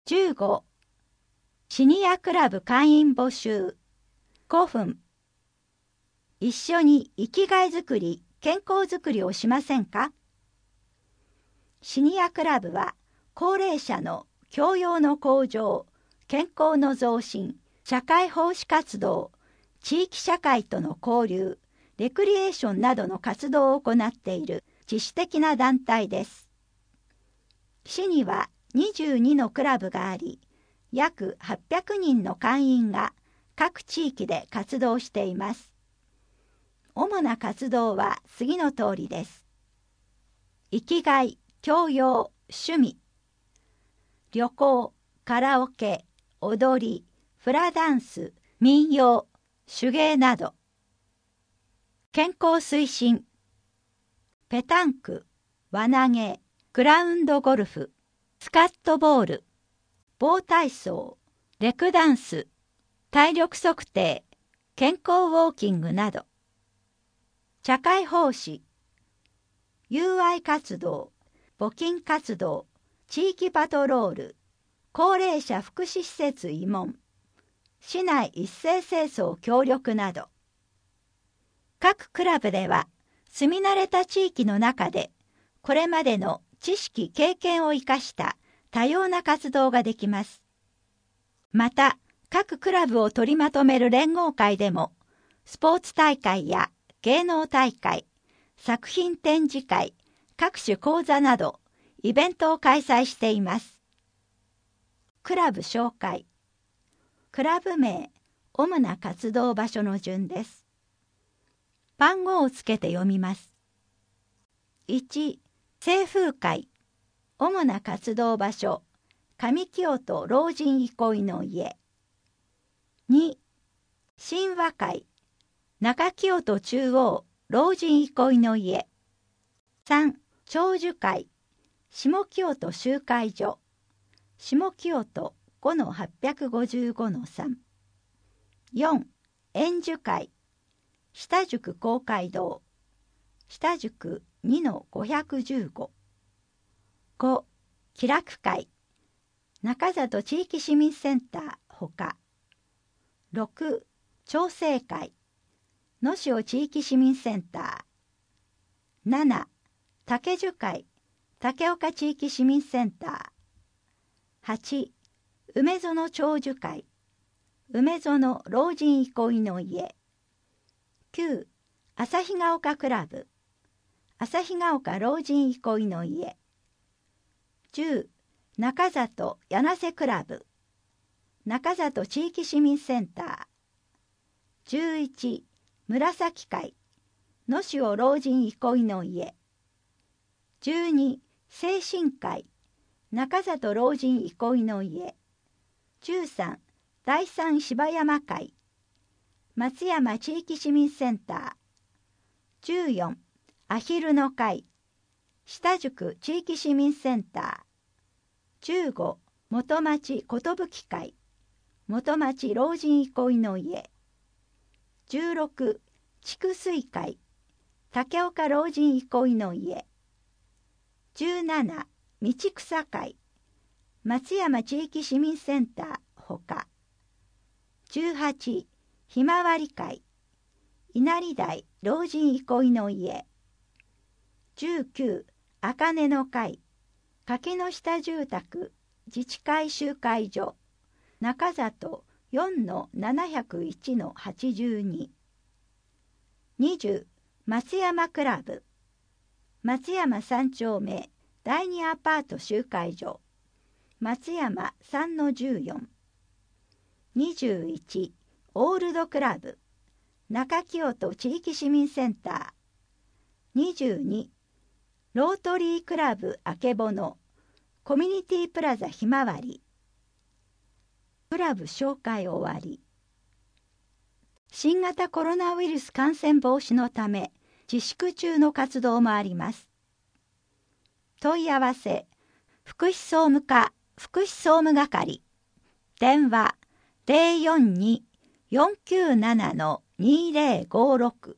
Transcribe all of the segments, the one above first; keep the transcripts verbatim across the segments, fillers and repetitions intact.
じゅうご. シニアクラブ会員募集。ごふん。一緒に生きがいづくり、健康づくりをしませんか？シニアクラブは高齢者の教養の向上、健康の増進、社会奉仕活動、地域社会との交流、レクリエーションなどの活動を行っている自主的な団体です。市にはにじゅうにのクラブがあり、約はっぴゃくにんの会員が各地域で活動しています。主な活動は次の通りです。生きがい、教養、趣味、旅行、カラオケ、踊り、フラダンス、民謡、手芸など。健康推進、ペタンク、輪投げ、グラウンドゴルフ、スカットボール、棒体操、レクダンス、体力測定、健康ウォーキングなど。社会奉仕、友愛活動、募金活動、地域パトロール、高齢者福祉施設慰問、市内一斉清掃協力など。各クラブでは住み慣れた地域の中でこれまでの知識経験を生かした多様な活動ができます。また各クラブを取りまとめる連合会でもスポーツ大会や芸能大会、作品展示会、各種講座などイベントを開催しています。クラブ紹介。クラブ名、主な活動場所の順です。番号をつけて読みます。いち. 清風会。主な活動場所、上清戸老人憩いの家。に. 神話会。中清戸中央老人憩いの家。さん. 長寿会。下清戸集会所。下清戸 ごのはっぴゃくごじゅうごのさん。よん. 円寿会。下宿公会堂。下宿 にのごひゃくじゅうご。ご. 気楽会。中里地域市民センターほか。ろく. 調整会。能代地域市民センター。なな. 竹樹会。竹岡地域市民センター。はち. 梅園長寿会。梅園老人憩いの家。きゅう. 旭ヶ丘クラブ。旭ヶ丘老人憩いの家。じゅう. 中里柳瀬クラブ。中里地域市民センター。じゅういち. 紫会。能代老人憩いの家。じゅうに. 精神会。中里老人憩いの家。じゅうさん. 第三芝山会。松山地域市民センター。じゅうよん. アヒルの会。下宿地域市民センター。じゅうご. 元町寿会。元町老人憩いの家。じゅうろく. 筑水会。竹岡老人憩いの家。じゅうなな. 道草会。松山地域市民センターほか。じゅうはち. ひまわり会。稲荷台老人憩いの家。じゅうきゅう. 茜の会。柿の下住宅自治会集会所。中里 よんのななひゃくいちのはちじゅうに。にじゅう. 松山クラブ。松山さん丁目だいにアパート集会所。松山 さんのじゅうよん。にじゅういち. オールドクラブ。中清戸地域市民センター。にじゅうに. ロートリークラブあけぼのコミュニティプラザひまわり。クラブ紹介終わり。新型コロナウイルス感染防止のため自粛中の活動もあります。問い合わせ、福祉総務課福祉総務係。電話 ゼロよんに よんきゅうなな にゼロごろく。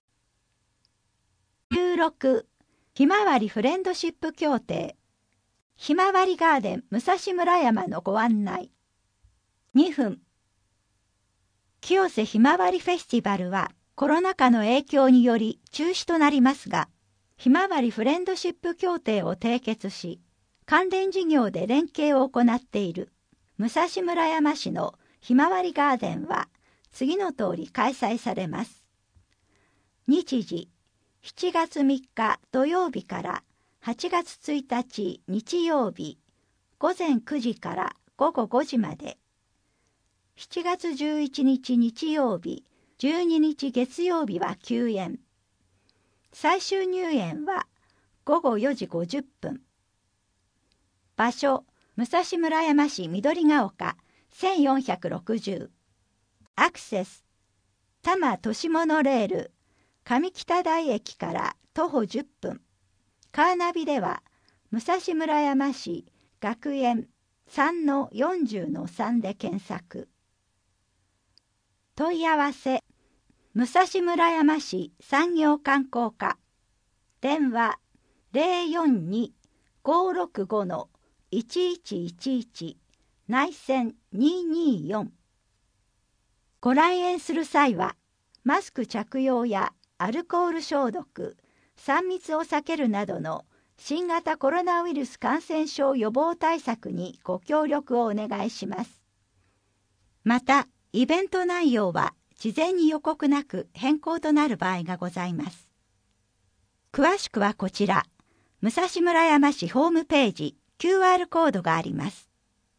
じゅうろく. ひまわりフレンドシップ協定。 ひまわりガーデン武蔵村山のご案内。にふん。清瀬ひまわりフェスティバルはコロナ禍の影響により中止となりますが、ひまわりフレンドシップ協定を締結し、関連事業で連携を行っている武蔵村山市のひまわりガーデンは次の通り開催されます。日時、しちがつみっか土曜日からはちがつついたち日曜日、ごぜんくじからごごごじまで。しちがつじゅういちにち日曜日、じゅうににち月曜日は休園。最終入園はごごよじごじゅっぷん。場所、武蔵村山市緑が丘せんよんひゃくろくじゅう。アクセス、多摩都市モノレール、上北台駅から徒歩じゅっぷん。カーナビでは、武蔵村山市学園 さんのよんじゅうのさん で検索。問い合わせ、武蔵村山市産業観光課。電話 ゼロよんに ごーろくご いちいちいちいち 内線にーにーよん。ご来園する際は、マスク着用やアルコール消毒、さん密を避けるなどの新型コロナウイルス感染症予防対策にご協力をお願いします。また、イベント内容は事前に予告なく変更となる場合がございます。詳しくはこちら、武蔵村山市ホームページ キューアール コードがあります。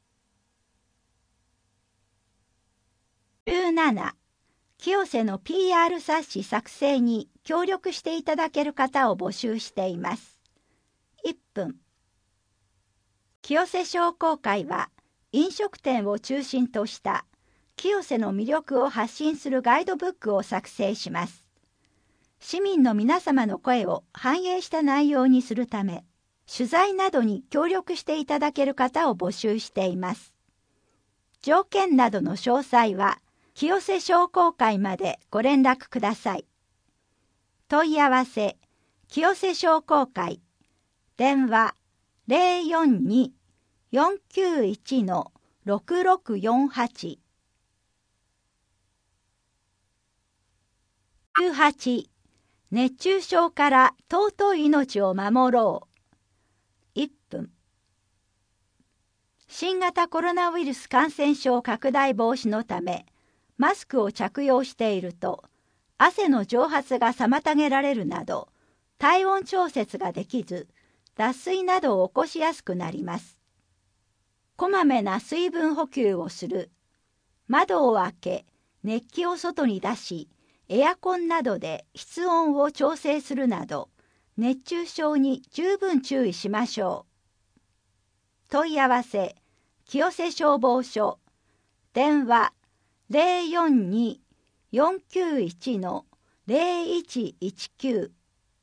じゅうなな、清瀬の ピーアール 冊子作成に協力していただける方を募集しています。いっぷん。清瀬商工会は飲食店を中心とした清瀬の魅力を発信するガイドブックを作成します。市民の皆様の声を反映した内容にするため、取材などに協力していただける方を募集しています。条件などの詳細は、清瀬商工会までご連絡ください。問い合わせ、清瀬商工会、電話 ゼロよんに よんきゅういち ろくろくよんはち。じゅうはち、熱中症から尊い命を守ろう。いっぷん。新型コロナウイルス感染症拡大防止のため、マスクを着用していると、汗の蒸発が妨げられるなど、体温調節ができず、脱水などを起こしやすくなります。こまめな水分補給をする。窓を開け、熱気を外に出し、エアコンなどで室温を調整するなど、熱中症に十分注意しましょう。問い合わせ、清瀬消防署、電話ゼロよんに よんきゅういち ゼロいちいちきゅう。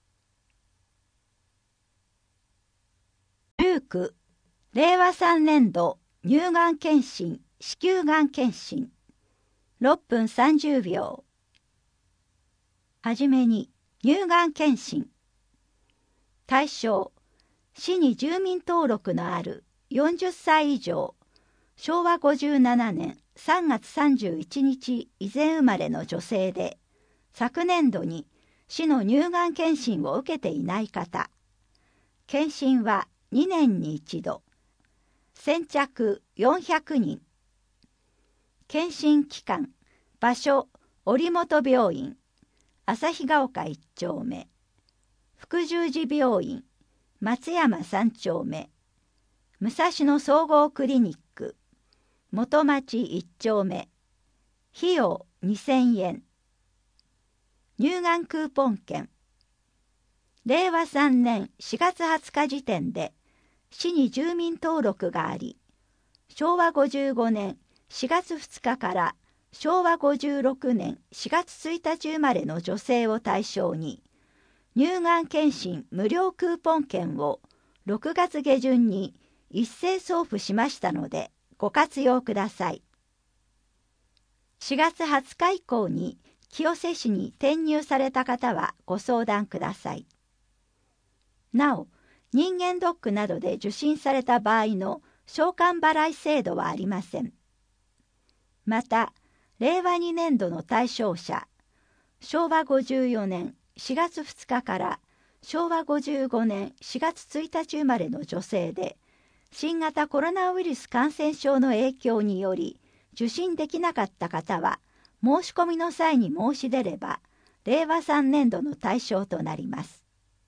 じゅうきゅう、れいわさんねんど乳がん検診、子宮がん検診、ろっぷんさんじゅうびょう。はじめに、乳がん検診。対象、市に住民登録のあるよんじゅっさい以上、しょうわごじゅうななねんさんがつさんじゅういちにち以前生まれの女性で、昨年度に市の乳がん検診を受けていない方。検診はにねんに一度。先着よんひゃくにん。検診期間、場所、折本病院、旭ヶ丘一丁目。福十字病院、松山三丁目。武蔵野総合クリニック、元町一丁目。費用にせんえん。乳がんクーポン券。れいわさんねんしがつはつか時点で市に住民登録があり、しょうわごじゅうごねんしがつふつかからしょうわごじゅうろくねんしがつついたち生まれの女性を対象に、乳がん検診無料クーポン券をろくがつげじゅんに一斉送付しましたのでご活用ください。しがつはつか以降に清瀬市に転入された方はご相談ください。なお、 人間ドックなどで受診された場合の償還払い制度はありません。また、れいわにねんどの対象者、しょうわごじゅうよねんしがつふつかからしょうわごじゅうごねんしがつついたち生まれの女性で、新型コロナウイルス感染症の影響により受診できなかった方は、申し込みの際に申し出れば、れいわさんねんどの対象となります。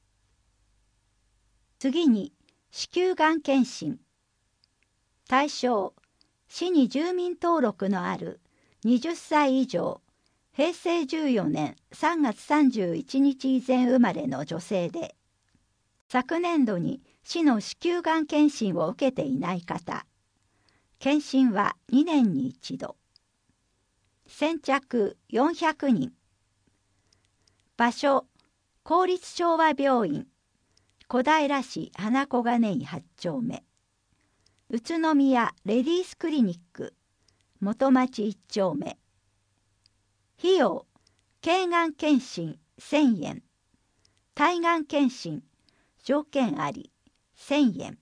次に、子宮がん検診。対象、市に住民登録のあるはたち以上、へいせいじゅうよねんさんがつさんじゅういちにち以前生まれの女性で、昨年度に市の子宮がん検診を受けていない方、検診はにねんに一度。先着よんひゃくにん。場所、公立昭和病院、小平市花小金井はちちょうめ。宇都宮レディースクリニック、元町いっちょうめ。費用、経がん検診せんえん。体がん検診、条件あり、せんえん。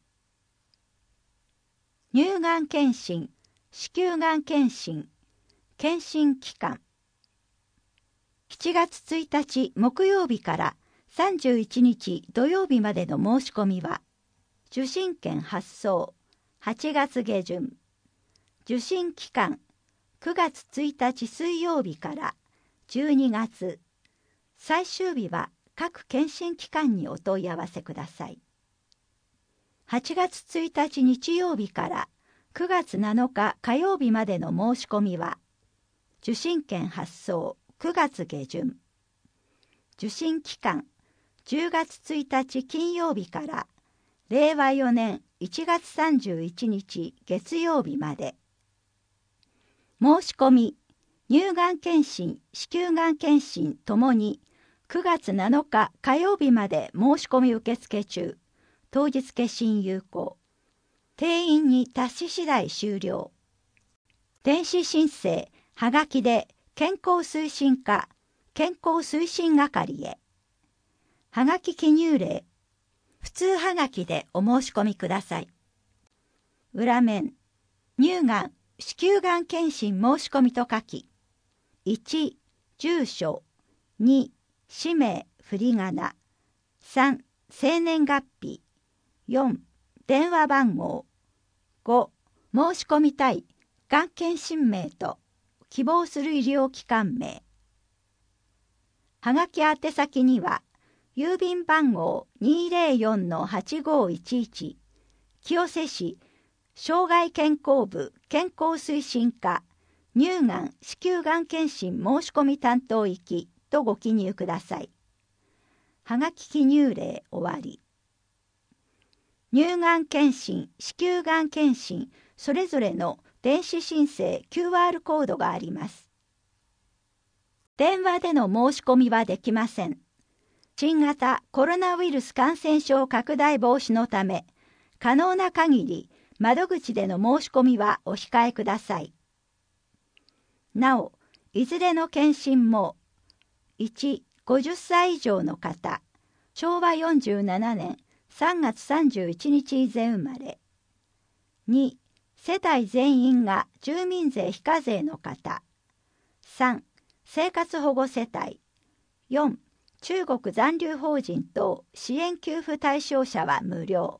乳がん検診、子宮がん検診、検診期間。しちがつついたち木曜日からさんじゅういちにち土曜日までの申し込みは、受診券発送はちがつげじゅん、受診期間くがつついたち水曜日からじゅうにがつ、最終日は各検診機関にお問い合わせください。はちがつついたち日曜日からくがつなのか火曜日までの申し込みは、受診券発送くがつげじゅん、受診期間じゅうがつついたち金曜日かられいわよねんいちがつさんじゅういちにち月曜日まで。申し込み、乳がん検診、子宮がん検診ともにくがつなのか火曜日まで申し込み受付中。当日消印有効。定員に達し次第終了。電子申請、はがきで健康推進課、健康推進係へ。はがき記入例、普通はがきでお申し込みください。裏面、乳がん、子宮がん検診申し込みと書き、いち、住所、に、氏名、振り仮名、さん、生年月日、よん、電話番号、ご、申し込みたいがん検診名と希望する医療機関名。はがき宛先には、郵便番号 にーぜろよんのはちごいちいち、清瀬市障害健康部健康推進課乳がん子宮がん検診申し込み担当行きとご記入ください。はがき記入例終わり。乳がん検診、子宮がん検診、それぞれの電子申請 キューアール コードがあります。電話での申し込みはできません。新型コロナウイルス感染症拡大防止のため、可能な限り窓口での申し込みはお控えください。なお、いずれの検診も、いち、ごじゅっさい以上の方、しょうわよんじゅうななねんさんがつさんじゅういちにち以前生まれ。に、世帯全員が住民税非課税の方。さん、生活保護世帯。よん、中国残留邦人等支援給付対象者は無料。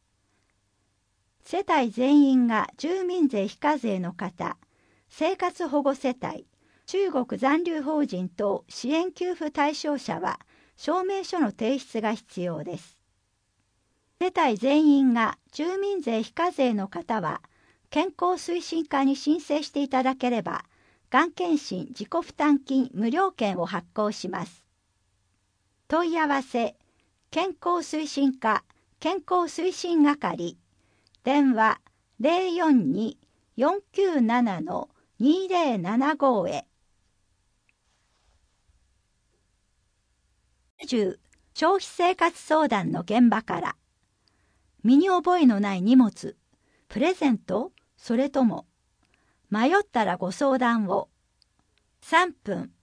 世帯全員が住民税非課税の方、生活保護世帯、中国残留邦人等支援給付対象者は証明書の提出が必要です。世帯全員が住民税非課税の方は、健康推進課に申請していただければ、がん検診自己負担金無料券を発行します。問い合わせ、健康推進課健康推進係、電話 ゼロよんに よんきゅうなな にゼロななご へ。じゅう消費生活相談の現場から。身に覚えのない荷物、プレゼント、それとも迷ったらご相談を。さんぷん。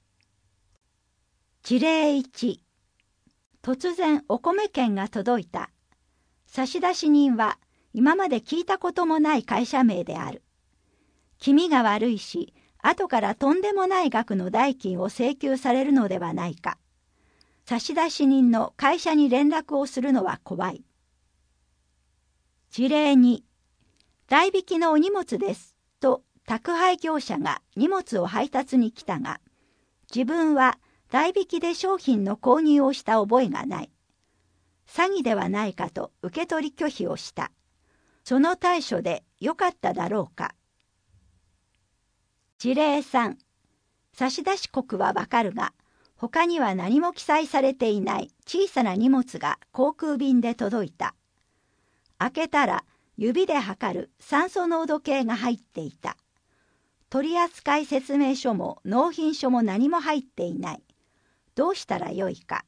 事例いち、突然お米券が届いた。 差出人は今まで聞いたこともない会社名である。気味が悪いし、後からとんでもない額の代金を請求されるのではないか。差出人の会社に連絡をするのは怖い。事例に、代引きのお荷物ですと宅配業者が荷物を配達に来たが、自分は代引きで商品の購入をした覚えがない。詐欺ではないかと受け取り拒否をした。その対処でよかっただろうか。事例さん、差出国はわかるが、他には何も記載されていない小さな荷物が航空便で届いた。開けたら指で測る酸素濃度計が入っていた。取扱説明書も納品書も何も入っていない。どうしたらよいか。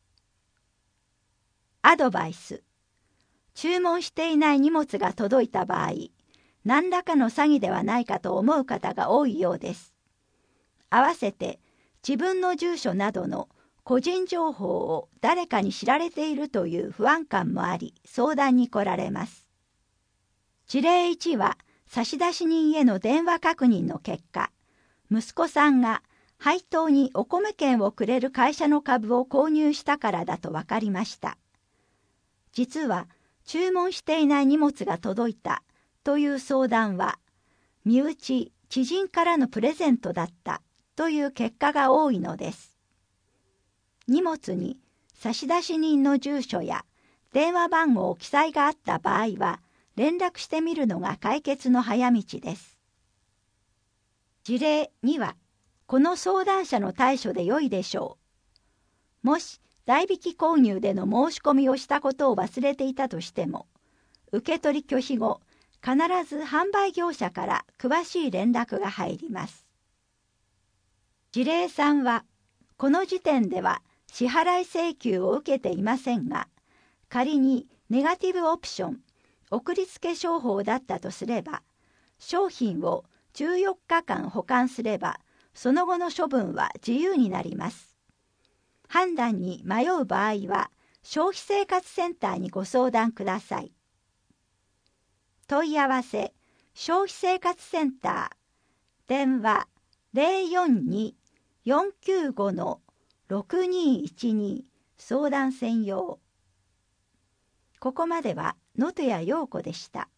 アドバイス。注文していない荷物が届いた場合、何らかの詐欺ではないかと思う方が多いようです。合わせて自分の住所などの個人情報を誰かに知られているという不安感もあり、相談に来られます。事例いちは、差出人への電話確認の結果、息子さんが配当にお米券をくれる会社の株を購入したからだと分かりました。実は、注文していない荷物が届いたという相談は、身内、知人からのプレゼントだったという結果が多いのです。荷物に差出人の住所や電話番号記載があった場合は、連絡してみるのが解決の早道です。事例には、この相談者の対処で良いでしょう。もし、代引き購入での申し込みをしたことを忘れていたとしても、受け取り拒否後、必ず販売業者から詳しい連絡が入ります。事例さんは、この時点では支払い請求を受けていませんが、仮にネガティブオプション、送りつけ商法だったとすれば、商品をじゅうよっかかん保管すれば、その後の処分は自由になります。判断に迷う場合は、消費生活センターにご相談ください。問い合わせ、消費生活センター、電話 ゼロよんに よんきゅうご ろくにいちに 相談専用。ここまでは能登谷陽子でした。